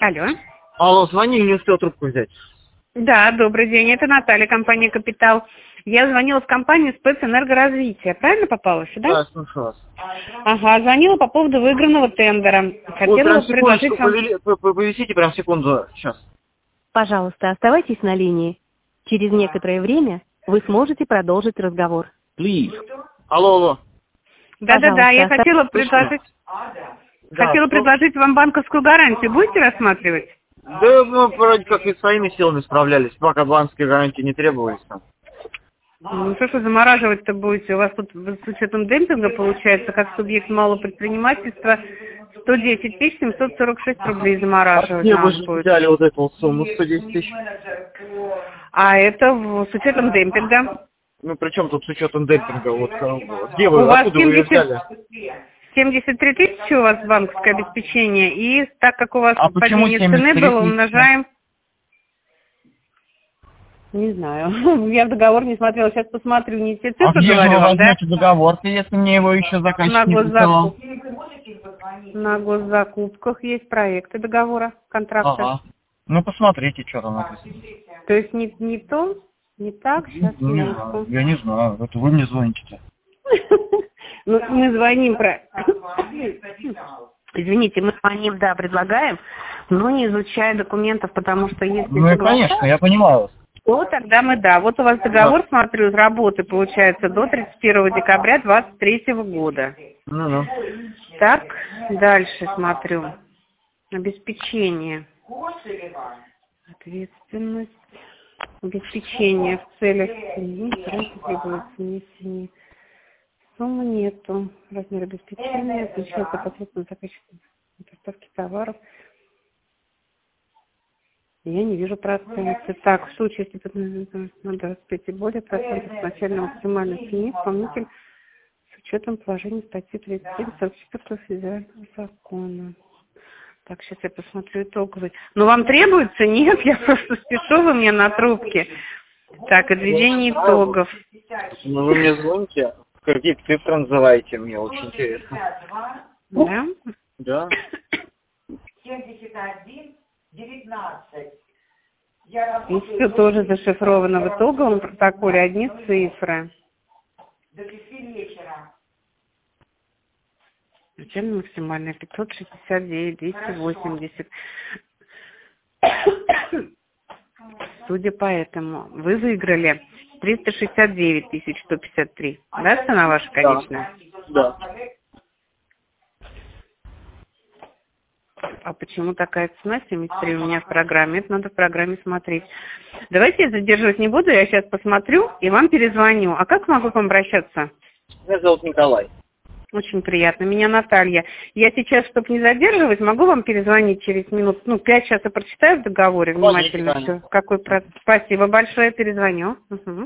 Алло. Алло, звонили, не успел трубку взять. Да, добрый день. Это Наталья, компания «Капитал». Я звонила в компанию «Спецэнергоразвитие». Правильно попала сюда? Да, слушаю вас. Ага, звонила по поводу выигранного тендера. Ой, Хотела прям предложить секундочку, вам... повисите прям секунду. Сейчас. Пожалуйста, оставайтесь на линии. Через некоторое время вы сможете продолжить разговор. Please. Алло. Да-да-да, я Пожалуйста, хотела слышно? предложить... Да, Хотела предложить вам банковскую гарантию. Будете рассматривать? Да, мы вроде как и своими силами справлялись, пока банковские гарантии не требовались там. Ну что ж вы замораживать-то будете? У вас тут с учетом демпинга получается, как субъект малого предпринимательства, 110 746 рублей замораживать Где вы надо же будет. взяли вот эту вот сумму 110 тысяч? А это с учетом демпинга. Ну, при чем тут с учетом демпинга? Вот, где У вы, вас откуда вы ее взяли? 73 тысячи у вас банковское обеспечение, и так как у вас А почему падение цены 73 было, тысячи? умножаем... Не знаю, я в договор не смотрела, сейчас посмотрю, не все А цифры где же говорю вы вам, да? возьмете договор, если мне его еще заказчик На не присылал? На госзакупках есть проекты договора, контракта. Ага. Ну, посмотрите, что там написано. То есть не то, не так, сейчас Ну, не знаю, я не знаю, это вы мне звоните-то. Ну, мы звоним про... Извините, мы звоним, да, предлагаем, но не изучая документов, потому что если... Ну, и конечно, я понимаю вас. Вот тогда мы, да. Вот у вас договор, смотрю, с работы, получается, до 31 декабря 2023 года. Ну. Так, дальше смотрю. Обеспечение. Ответственность. Обеспечение в целях требуется внесение. Суммы нету. Размер обеспечения отличается посредством заказчика поставки товаров. Я не вижу проценты. Так, в случае, если на 25 и более процентов начальной максимальной цены исполнитель с учетом положения статьи 37-44 федерального закона. Так, сейчас я посмотрю итоговый. Ну, вам требуется? Нет, я просто спешу, вы мне на трубке. Так, подведение итогов. Ну, вы мне звоните, какие цифры называете, мне очень интересно. Да? Да. 71-19. И все тоже зашифровано в итоговом протоколе, одни цифры. До 5 вечера. Начальная максимальная 569, 280. Судя по этому, вы выиграли 369 153. Да, цена ваша конечная? Да. А почему такая цена 73 у меня в программе? Это надо в программе смотреть. Давайте я задерживать не буду, я сейчас посмотрю и вам перезвоню. А как могу к вам обращаться? Меня зовут Николай. Очень приятно. Меня Наталья. Я сейчас, чтобы не задерживать, могу вам перезвонить через минут, 5 часов я прочитаю в договоре внимательно Конечно. все. Спасибо большое, перезвоню. Угу.